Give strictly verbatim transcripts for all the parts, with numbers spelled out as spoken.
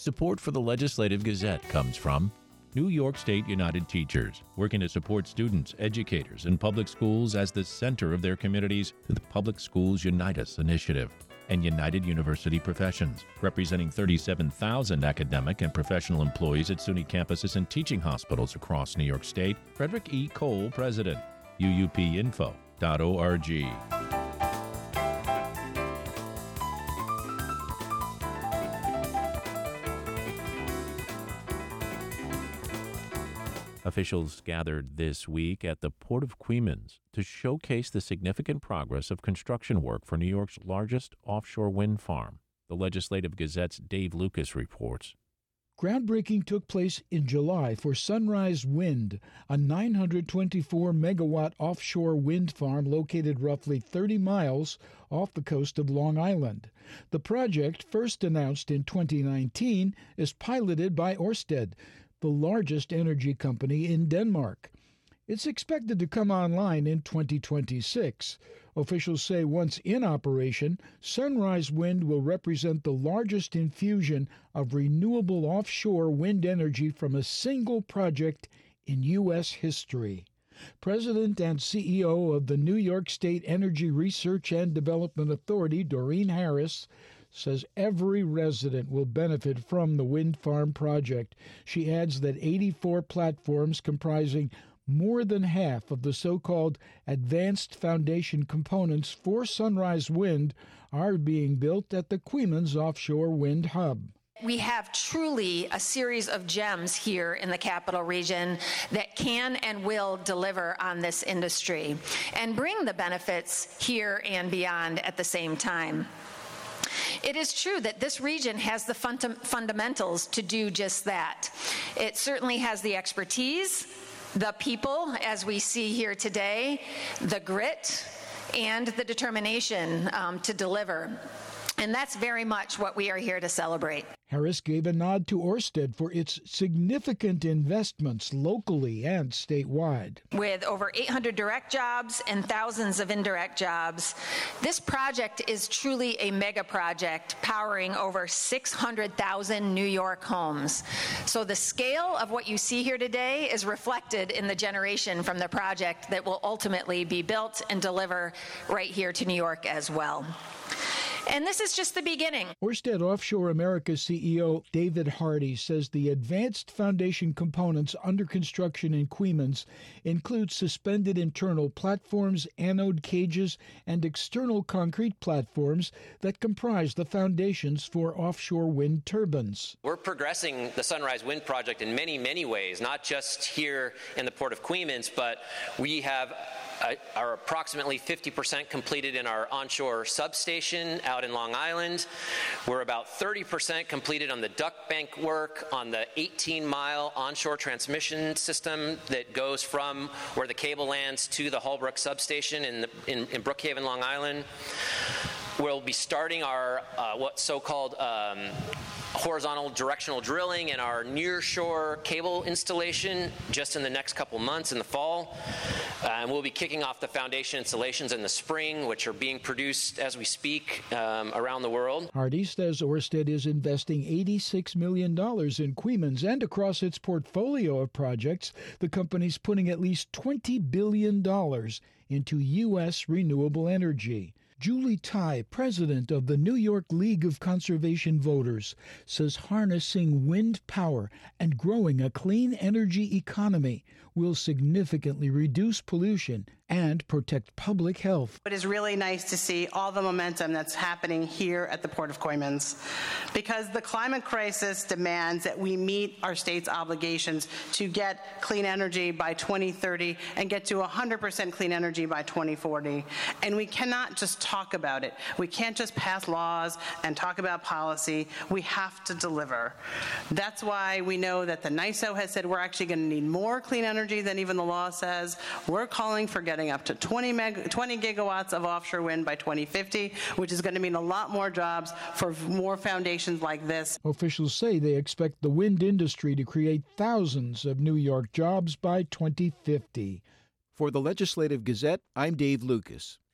Support for the Legislative Gazette comes from New York State United Teachers, working to support students, educators, and public schools as the center of their communities through the Public Schools Unite Us initiative, and United University Professions, representing thirty-seven thousand academic and professional employees at SUNY campuses and teaching hospitals across New York State. Frederick E. Cole, President, U U P info dot org. Officials gathered this week at the Port of Queens to showcase the significant progress of construction work for New York's largest offshore wind farm. The Legislative Gazette's Dave Lucas reports. Groundbreaking took place in July for Sunrise Wind, a nine hundred twenty-four megawatt offshore wind farm located roughly thirty miles off the coast of Long Island. The project, first announced in twenty nineteen, is piloted by Ørsted, the largest energy company in Denmark. It's expected to come online in twenty twenty-six. Officials say once in operation, Sunrise Wind will represent the largest infusion of renewable offshore wind energy from a single project in U S history. President and C E O of the New York State Energy Research and Development Authority, Doreen Harris, says every resident will benefit from the wind farm project. She adds that eighty-four platforms comprising more than half of the so-called advanced foundation components for Sunrise Wind are being built at the Queens Offshore Wind Hub. We have truly a series of gems here in the capital region that can and will deliver on this industry and bring the benefits here and beyond at the same time. It is true that this region has the funda- fundamentals to do just that. It certainly has the expertise, the people, as we see here today, the grit, and the determination um, to deliver. And that's very much what we are here to celebrate. Harris gave a nod to Ørsted for its significant investments locally and statewide. With over eight hundred direct jobs and thousands of indirect jobs, this project is truly a mega project powering over six hundred thousand New York homes. So the scale of what you see here today is reflected in the generation from the project that will ultimately be built and deliver right here to New York as well. And this is just the beginning. Ørsted Offshore America C E O David Hardy says the advanced foundation components under construction in Queens include suspended internal platforms, anode cages, and external concrete platforms that comprise the foundations for offshore wind turbines. We're progressing the Sunrise Wind project in many, many ways, not just here in the Port of Queens, but we have Uh, are approximately fifty percent completed in our onshore substation out in Long Island. We're about thirty percent completed on the duct bank work on the eighteen mile onshore transmission system that goes from where the cable lands to the Holbrook substation in, the, in, in Brookhaven, Long Island. We'll be starting our uh, what so-called um, horizontal directional drilling and our near-shore cable installation just in the next couple months in the fall. Uh, and we'll be kicking off the foundation installations in the spring, which are being produced as we speak um, around the world. Hardy says Ørsted is investing eighty-six million dollars in Queens, and across its portfolio of projects, the company's putting at least twenty billion dollars into U S renewable energy. Julie Tai, president of the New York League of Conservation Voters, says harnessing wind power and growing a clean energy economy will significantly reduce pollution and protect public health. It is really nice to see all the momentum that's happening here at the Port of Queens, because the climate crisis demands that we meet our state's obligations to get clean energy by twenty thirty and get to one hundred percent clean energy by twenty forty. And we cannot just talk about it. We can't just pass laws and talk about policy. We have to deliver. That's why we know that the N Y S O has said we're actually going to need more clean energy than even the law says. We're calling for getting up to twenty, meg- twenty gigawatts of offshore wind by twenty fifty, which is going to mean a lot more jobs for more foundations like this. Officials say they expect the wind industry to create thousands of New York jobs by twenty fifty. For the Legislative Gazette, I'm Dave Lucas.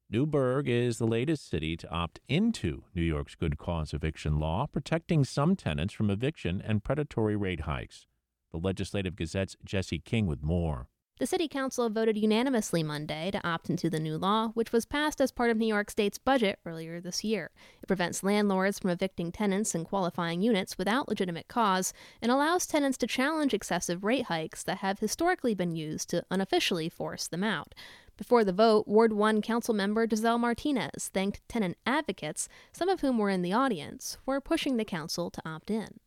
Newburgh is the latest city to opt into New York's good cause eviction law, protecting some tenants from eviction and predatory rate hikes. The Legislative Gazette's Jesse King with more. The City Council voted unanimously Monday to opt into the new law, which was passed as part of New York State's budget earlier this year. It prevents landlords from evicting tenants in qualifying units without legitimate cause and allows tenants to challenge excessive rate hikes that have historically been used to unofficially force them out. Before the vote, Ward one Council member Giselle Martinez thanked tenant advocates, some of whom were in the audience, for pushing the council to opt in.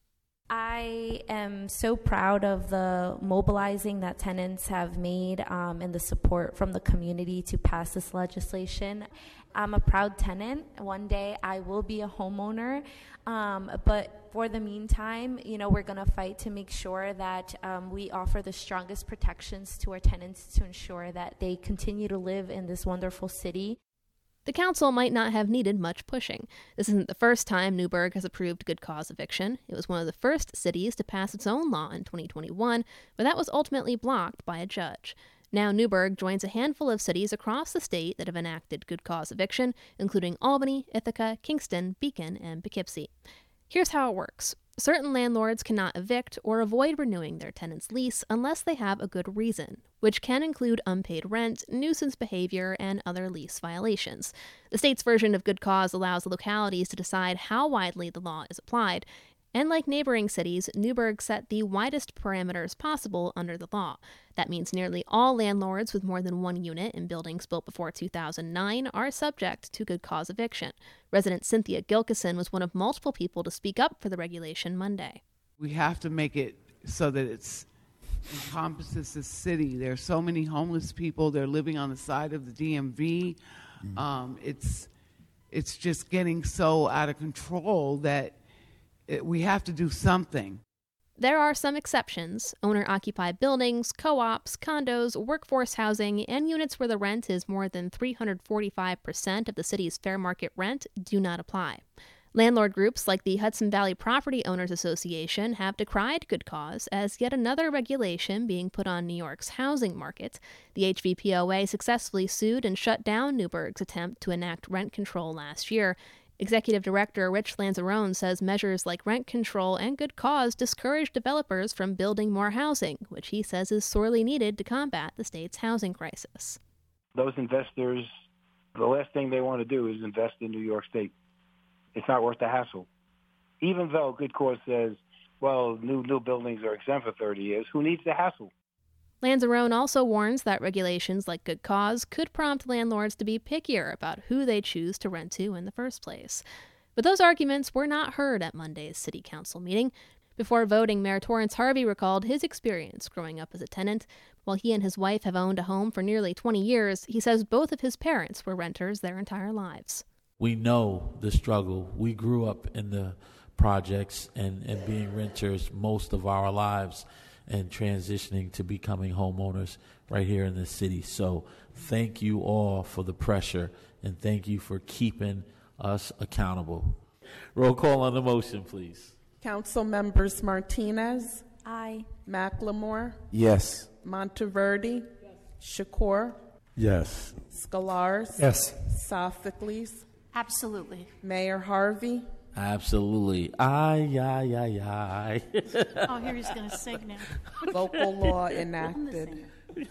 I am so proud of the mobilizing that tenants have made um, and the support from the community to pass this legislation. I'm a proud tenant. One day I will be a homeowner, um, but for the meantime, you know, we're going to fight to make sure that um, we offer the strongest protections to our tenants to ensure that they continue to live in this wonderful city. The council might not have needed much pushing. This isn't the first time Newburgh has approved good cause eviction. It was one of the first cities to pass its own law in twenty twenty-one, but that was ultimately blocked by a judge. Now Newburgh joins a handful of cities across the state that have enacted good cause eviction, including Albany, Ithaca, Kingston, Beacon, and Poughkeepsie. Here's how it works. Certain landlords cannot evict or avoid renewing their tenant's lease unless they have a good reason, which can include unpaid rent, nuisance behavior, and other lease violations. The state's version of good cause allows localities to decide how widely the law is applied, and like neighboring cities, Newburgh set the widest parameters possible under the law. That means nearly all landlords with more than one unit in buildings built before two thousand nine are subject to good cause eviction. Resident Cynthia Gilkison was one of multiple people to speak up for the regulation Monday. We have to make it so that it encompasses the city. There are so many homeless people. They're living on the side of the D M V. Mm-hmm. Um, it's, it's just getting so out of control that it, we have to do something. There are some exceptions. Owner-occupied buildings, co-ops, condos, workforce housing, and units where the rent is more than three hundred forty-five percent of the city's fair market rent do not apply. Landlord groups like the Hudson Valley Property Owners Association have decried good cause as yet another regulation being put on New York's housing market. The H V P O A successfully sued and shut down Newburgh's attempt to enact rent control last year. Executive Director Rich Lanzarone says measures like rent control and good cause discourage developers from building more housing, which he says is sorely needed to combat the state's housing crisis. Those investors, the last thing they want to do is invest in New York State. It's not worth the hassle. Even though good cause says, well, new new buildings are exempt for thirty years, who needs the hassle? Lanzarone also warns that regulations like good cause could prompt landlords to be pickier about who they choose to rent to in the first place. But those arguments were not heard at Monday's City Council meeting. Before voting, Mayor Torrance Harvey recalled his experience growing up as a tenant. While he and his wife have owned a home for nearly twenty years, he says both of his parents were renters their entire lives. We know the struggle. We grew up in the projects and, and being renters most of our lives, and transitioning to becoming homeowners right here in the city. So thank you all for the pressure, and thank you for keeping us accountable. Roll call on the motion, please. Council members Martinez. Aye. McLemore. Yes. Monteverdi. Yes. Shakur. Yes. Scalars. Yes. Sophocles. Absolutely. Mayor Harvey. Absolutely. Aye, aye, aye, aye. Oh, here he's going to sing now. Local law enacted.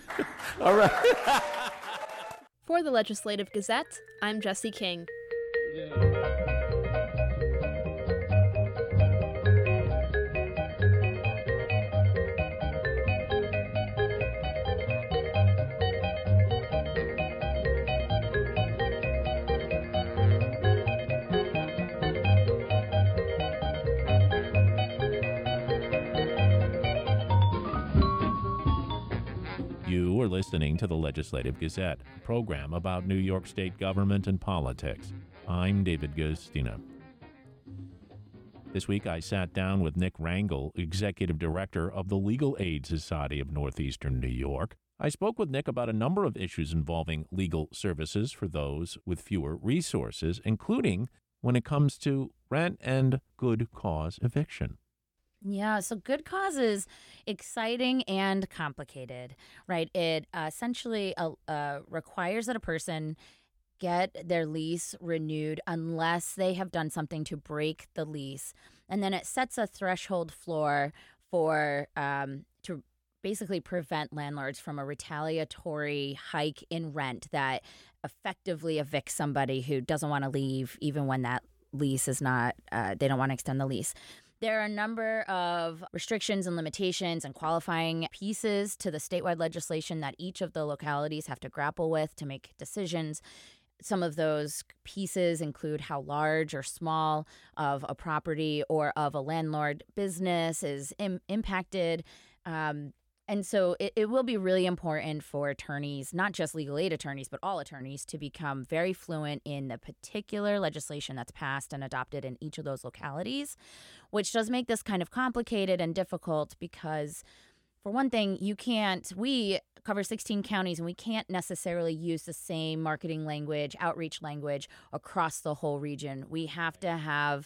All right. For the Legislative Gazette, I'm Jesse King. Yeah. You are listening to the Legislative Gazette, a program about New York State government and politics. I'm David Gustina. This week I sat down with Nick Rangel, Executive Director of the Legal Aid Society of Northeastern New York. I spoke with Nick about a number of issues involving legal services for those with fewer resources, including when it comes to rent and good cause eviction. Yeah, so good cause is exciting and complicated, right? It uh, essentially uh, uh, requires that a person get their lease renewed unless they have done something to break the lease. And then it sets a threshold floor for um, to basically prevent landlords from a retaliatory hike in rent that effectively evicts somebody who doesn't want to leave, even when that lease is not, uh, they don't want to extend the lease. There are a number of restrictions and limitations and qualifying pieces to the statewide legislation that each of the localities have to grapple with to make decisions. Some of those pieces include how large or small of a property or of a landlord business is im- impacted. Um, And so it, it will be really important for attorneys, not just legal aid attorneys, but all attorneys, to become very fluent in the particular legislation that's passed and adopted in each of those localities, which does make this kind of complicated and difficult because, for one thing, you can't, we cover sixteen counties and we can't necessarily use the same marketing language, outreach language across the whole region. We have to have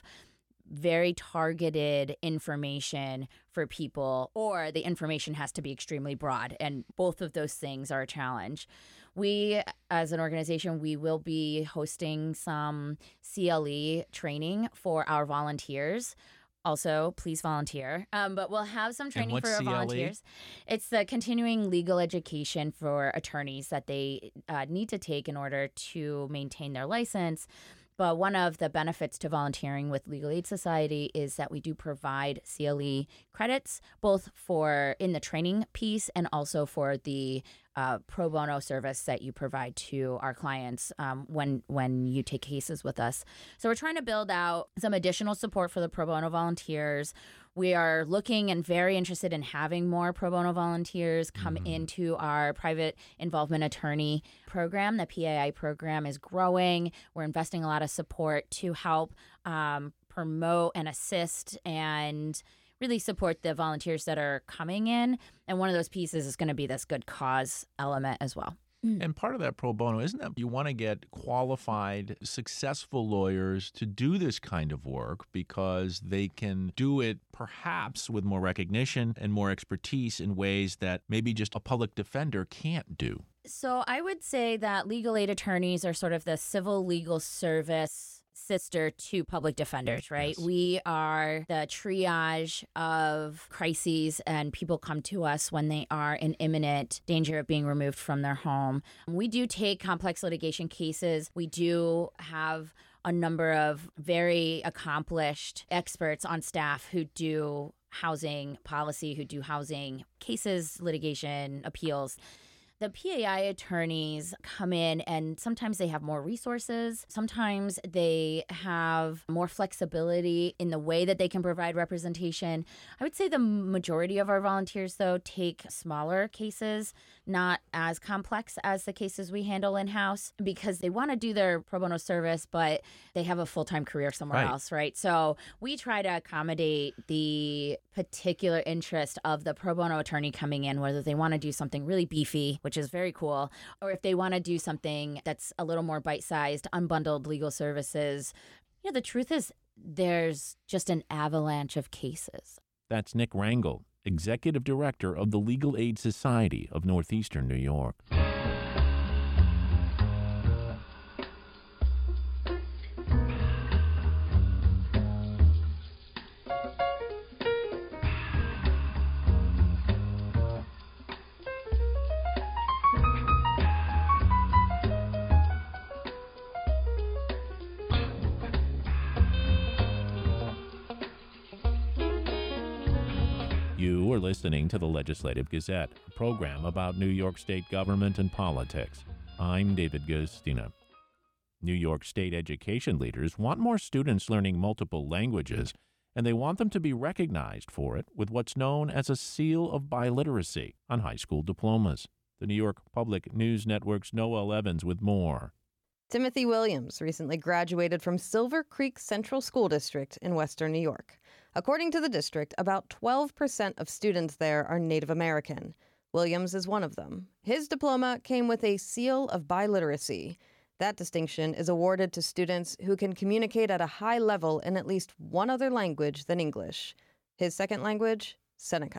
very targeted information for people, or the information has to be extremely broad, and both of those things are a challenge. We, as an organization, we will be hosting some C L E training for our volunteers. Also, please volunteer. Um, but we'll have some training for our C L E? volunteers. It's the continuing legal education for attorneys that they uh, need to take in order to maintain their license. But one of the benefits to volunteering with Legal Aid Society is that we do provide C L E credits, both for in the training piece and also for the uh, pro bono service that you provide to our clients um, when when you take cases with us. So we're trying to build out some additional support for the pro bono volunteers. We are looking and very interested in having more pro bono volunteers come mm-hmm. into our private involvement attorney program. The P A I program is growing. We're investing a lot of support to help um, promote and assist and really support the volunteers that are coming in. And one of those pieces is going to be this good cause element as well. And part of that pro bono, isn't that you want to get qualified, successful lawyers to do this kind of work because they can do it perhaps with more recognition and more expertise in ways that maybe just a public defender can't do? So I would say that legal aid attorneys are sort of the civil legal service sister to public defenders, right? Yes. We are the triage of crises, and people come to us when they are in imminent danger of being removed from their home. We do take complex litigation cases. We do have a number of very accomplished experts on staff who do housing policy, who do housing cases, litigation, appeals. The P A I attorneys come in and sometimes they have more resources. Sometimes they have more flexibility in the way that they can provide representation. I would say the majority of our volunteers, though, take smaller cases, not as complex as the cases we handle in-house, because they want to do their pro bono service, but they have a full-time career somewhere right. else, right? So we try to accommodate the particular interest of the pro bono attorney coming in, whether they want to do something really beefy, which is very cool, or if they want to do something that's a little more bite-sized, unbundled legal services. You know, the truth is there's just an avalanche of cases. That's Nick Rangel, Executive Director of the Legal Aid Society of Northeastern New York. You are listening to the Legislative Gazette, a program about New York State government and politics. I'm David Guistina. New York State education leaders want more students learning multiple languages, and they want them to be recognized for it with what's known as a seal of biliteracy on high school diplomas. The New York Public News Network's Noel Evans with more. Timothy Williams recently graduated from Silver Creek Central School District in Western New York. According to the district, about twelve percent of students there are Native American. Williams is one of them. His diploma came with a seal of biliteracy. That distinction is awarded to students who can communicate at a high level in at least one other language than English. His second language, Seneca.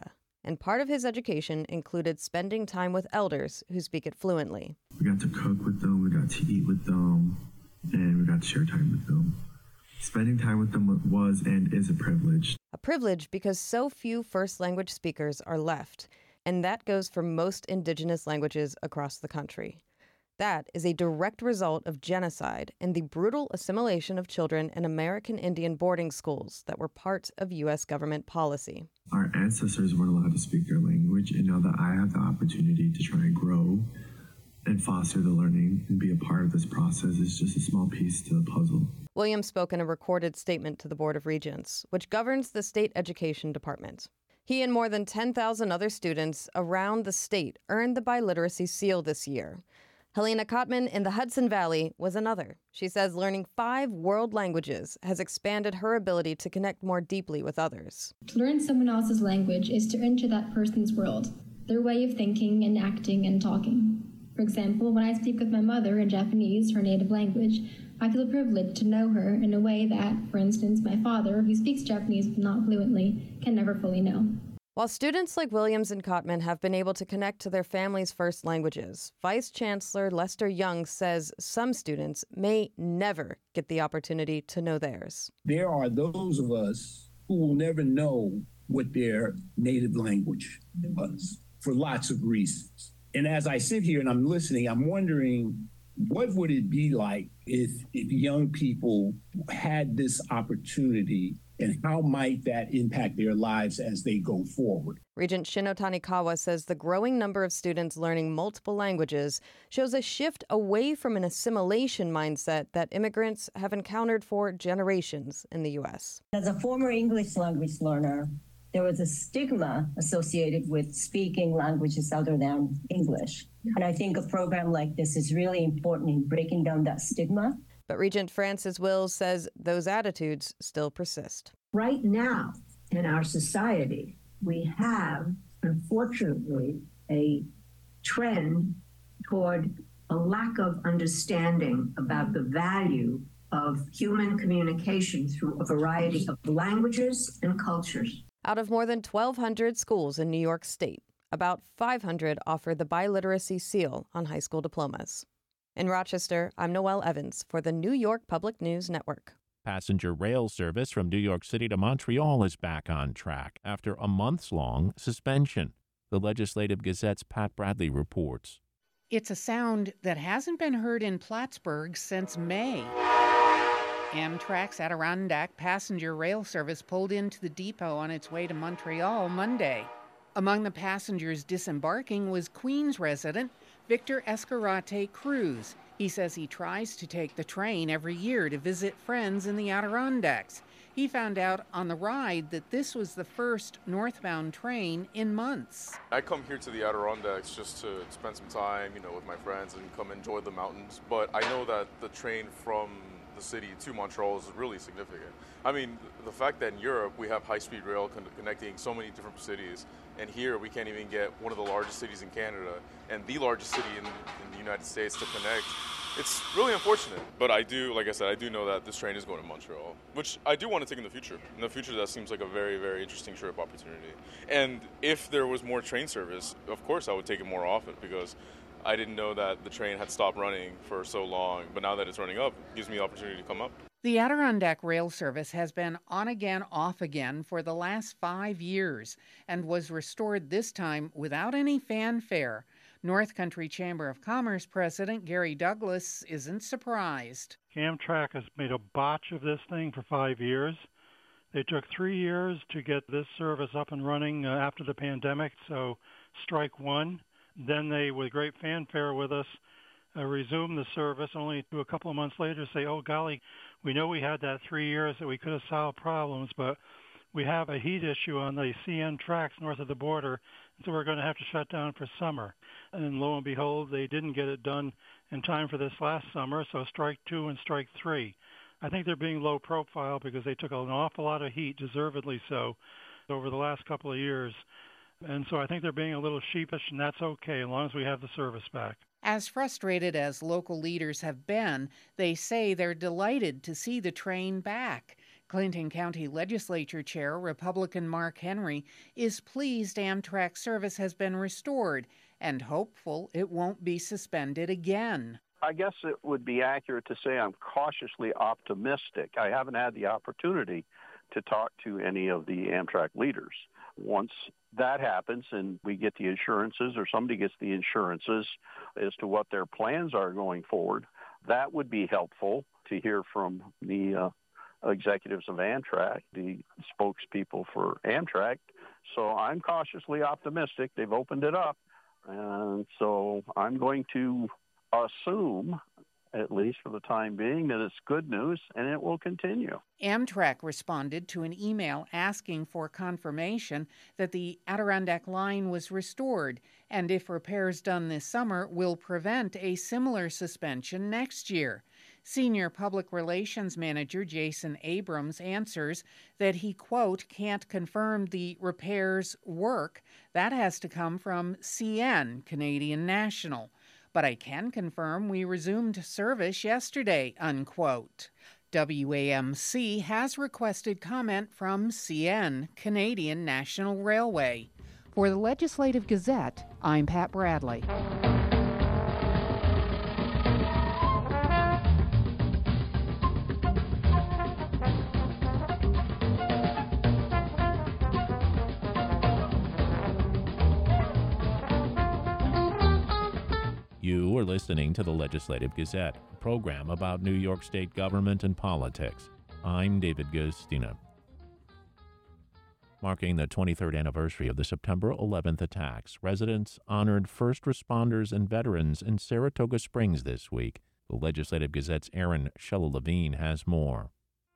and part of his education included spending time with elders who speak it fluently. We got to cook with them, we got to eat with them, and we got to share time with them. Spending time with them was and is a privilege. A privilege because so few first language speakers are left, and that goes for most indigenous languages across the country. That is a direct result of genocide and the brutal assimilation of children in American Indian boarding schools that were part of U S government policy. Our ancestors weren't allowed to speak their language, and now that I have the opportunity to try and grow and foster the learning and be a part of this process is just a small piece to the puzzle. Williams spoke in a recorded statement to the Board of Regents, which governs the state education department. He and more than ten thousand other students around the state earned the biliteracy seal this year. Helena Kottman in the Hudson Valley was another. She says learning five world languages has expanded her ability to connect more deeply with others. To learn someone else's language is to enter that person's world, their way of thinking and acting and talking. For example, when I speak with my mother in Japanese, her native language, I feel privileged to know her in a way that, for instance, my father, who speaks Japanese but not fluently, can never fully know. While students like Williams and Kottman have been able to connect to their family's first languages, Vice Chancellor Lester Young says some students may never get the opportunity to know theirs. There are those of us who will never know what their native language was for lots of reasons. And as I sit here and I'm listening, I'm wondering, what would it be like if, if young people had this opportunity, and how might that impact their lives as they go forward? Regent Shino Tanikawa says the growing number of students learning multiple languages shows a shift away from an assimilation mindset that immigrants have encountered for generations in the U S. As a former English language learner, there was a stigma associated with speaking languages other than English. And I think a program like this is really important in breaking down that stigma. But Regent Frances Wills says those attitudes still persist. Right now in our society, we have, unfortunately, a trend toward a lack of understanding about the value of human communication through a variety of languages and cultures. Out of more than twelve hundred schools in New York State, about five hundred offer the biliteracy seal on high school diplomas. In Rochester, I'm Noelle Evans for the New York Public News Network. Passenger rail service from New York City to Montreal is back on track after a months-long suspension. The Legislative Gazette's Pat Bradley reports. It's a sound that hasn't been heard in Plattsburgh since May. Amtrak's Adirondack passenger rail service pulled into the depot on its way to Montreal Monday. Among the passengers disembarking was Queens resident Victor Escarate Cruz. He says he tries to take the train every year to visit friends in the Adirondacks. He found out on the ride that this was the first northbound train in months. I come here to the Adirondacks just to spend some time, you know, with my friends and come enjoy the mountains. But I know that the train from the city to Montreal is really significant. I mean, the fact that in Europe we have high-speed rail con- connecting so many different cities, and here we can't even get one of the largest cities in Canada and the largest city in, in the United States to connect. It's really unfortunate, but I do, like I said, I do know that this train is going to Montreal, which I do want to take in the future. In the future, that seems like a very, very interesting trip opportunity. And if there was more train service, of course I would take it more often, because I didn't know that the train had stopped running for so long, but now that it's running up, it gives me the opportunity to come up. The Adirondack Rail Service has been on again, off again for the last five years and was restored this time without any fanfare. North Country Chamber of Commerce President Gary Douglas isn't surprised. Amtrak has made a botch of this thing for five years. They took three years to get this service up and running uh, after the pandemic, so strike one. Then they, with great fanfare with us, uh, resumed the service, only to a couple of months later say, oh, golly, we know we had that three years that we could have solved problems, but we have a heat issue on the C N tracks north of the border, so we're going to have to shut down for summer. And lo and behold, they didn't get it done in time for this last summer, so strike two and strike three. I think they're being low profile because they took an awful lot of heat, deservedly so, over the last couple of years. And so I think they're being a little sheepish, and that's okay as long as we have the service back. As frustrated as local leaders have been, they say they're delighted to see the train back. Clinton County Legislature Chair Republican Mark Henry is pleased Amtrak service has been restored and hopeful it won't be suspended again. I guess it would be accurate to say I'm cautiously optimistic. I haven't had the opportunity to talk to any of the Amtrak leaders. Once that happens and we get the assurances, or somebody gets the assurances as to what their plans are going forward, that would be helpful to hear from the uh, executives of Amtrak, the spokespeople for Amtrak. So I'm cautiously optimistic. They've opened it up. And so I'm going to assume, at least for the time being, that it's good news and it will continue. Amtrak responded to an email asking for confirmation that the Adirondack line was restored, and if repairs done this summer will prevent a similar suspension next year. Senior Public Relations Manager Jason Abrams answers that he, quote, can't confirm the repairs work. That has to come from C N, Canadian National. But I can confirm we resumed service yesterday, unquote. W A M C has requested comment from C N, Canadian National Railway. For the Legislative Gazette, I'm Pat Bradley. You are listening to the Legislative Gazette, a program about New York State government and politics. I'm David Gustina. Marking the twenty-third anniversary of the September eleventh attacks, residents honored first responders and veterans in Saratoga Springs this week. The Legislative Gazette's Aaron Shella-Levine has more.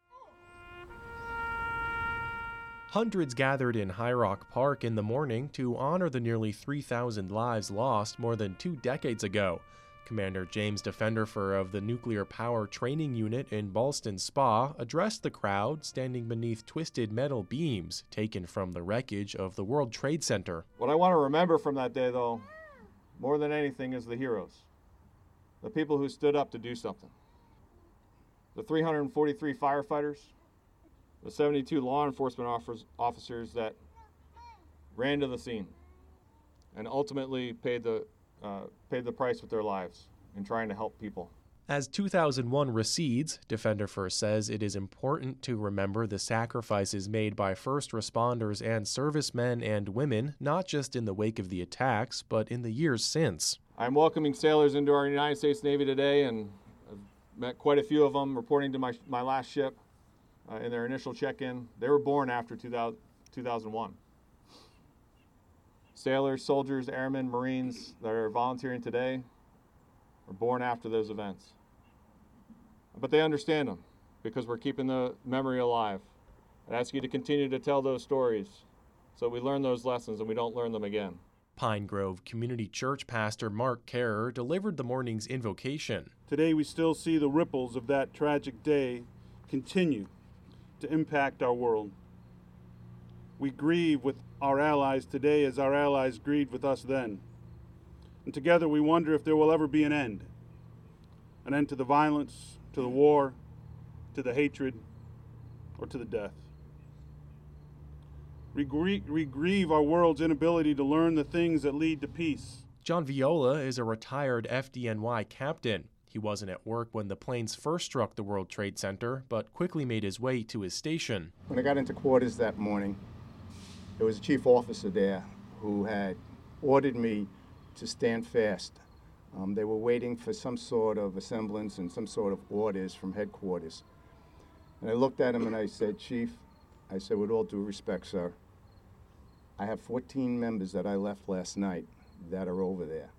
Hundreds gathered in High Rock Park in the morning to honor the nearly three thousand lives lost more than two decades ago. Commander James Defenderfer of the Nuclear Power Training Unit in Ballston Spa addressed the crowd standing beneath twisted metal beams taken from the wreckage of the World Trade Center. What I want to remember from that day, though, more than anything, is the heroes. The people who stood up to do something. The three hundred forty-three firefighters, the seventy-two law enforcement officers that ran to the scene and ultimately paid the uh, paid the price with their lives in trying to help people. As two thousand one recedes, Defenderfer says it is important to remember the sacrifices made by first responders and servicemen and women, not just in the wake of the attacks, but in the years since. I'm welcoming sailors into our United States Navy today, and I've met quite a few of them reporting to my, my last ship. Uh, in their initial check-in. They were born after two thousand one. Sailors, soldiers, airmen, Marines that are volunteering today were born after those events. But they understand them because we're keeping the memory alive. I ask you to continue to tell those stories so we learn those lessons and we don't learn them again. Pine Grove Community Church pastor Mark Kerr delivered the morning's invocation. Today we still see the ripples of that tragic day continue to impact our world. We grieve with our allies today as our allies grieved with us then. And together we wonder if there will ever be an end. An end to the violence, to the war, to the hatred, or to the death. We grieve, we grieve our world's inability to learn the things that lead to peace. John Viola is a retired F D N Y captain. He wasn't at work when the planes first struck the World Trade Center, but quickly made his way to his station. When I got into quarters that morning, there was a chief officer there who had ordered me to stand fast. Um, they were waiting for some sort of a semblance and some sort of orders from headquarters. And I looked at him and I said, Chief, I said, with all due respect, sir, I have fourteen members that I left last night that are over there.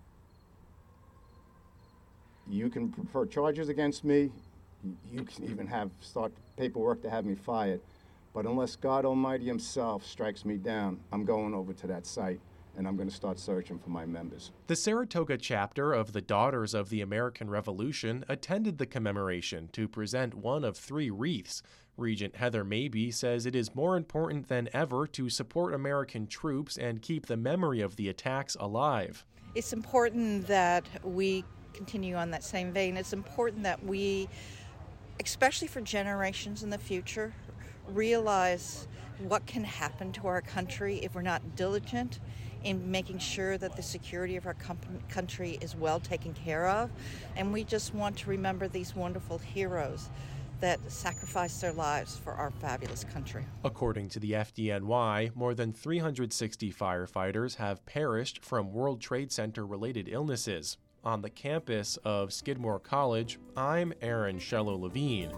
You can prefer charges against me. You can even have start paperwork to have me fired. But unless God Almighty himself strikes me down, I'm going over to that site and I'm going to start searching for my members. The Saratoga chapter of the Daughters of the American Revolution attended the commemoration to present one of three wreaths. Regent Heather Mabey says it is more important than ever to support American troops and keep the memory of the attacks alive. It's important that we continue on that same vein. It's important that we especially for generations in the future, realize what can happen to our country if we're not diligent in making sure that the security of our com- country is well taken care of. And we just want to remember these wonderful heroes that sacrificed their lives for our fabulous country. According to the F D N Y, more than three hundred sixty firefighters have perished from World Trade Center-related illnesses. On the campus of Skidmore College, I'm Aaron Shello-Levine.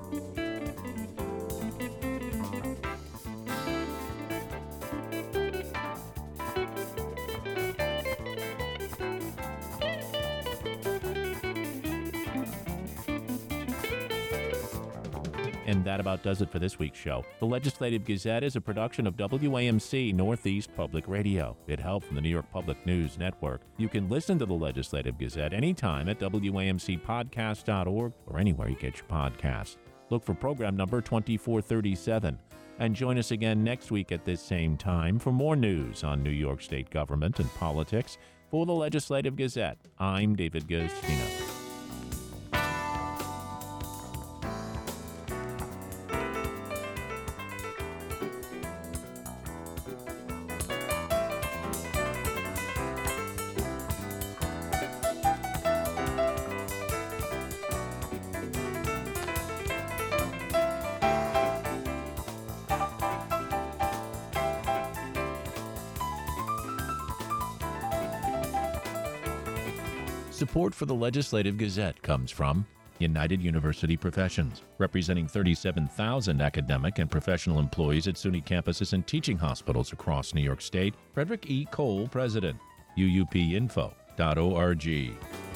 And that about does it for this week's show. The Legislative Gazette is a production of W A M C Northeast Public Radio. It helped from the New York Public News Network. You can listen to the Legislative Gazette anytime at W A M C podcast dot org or anywhere you get your podcasts. Look for program number twenty-four thirty-seven. And join us again next week at this same time for more news on New York State government and politics. For the Legislative Gazette, I'm David Guistina. Support for the Legislative Gazette comes from United University Professions, representing thirty-seven thousand academic and professional employees at SUNY campuses and teaching hospitals across New York State. Frederick E. Cole, President, U U P info dot org.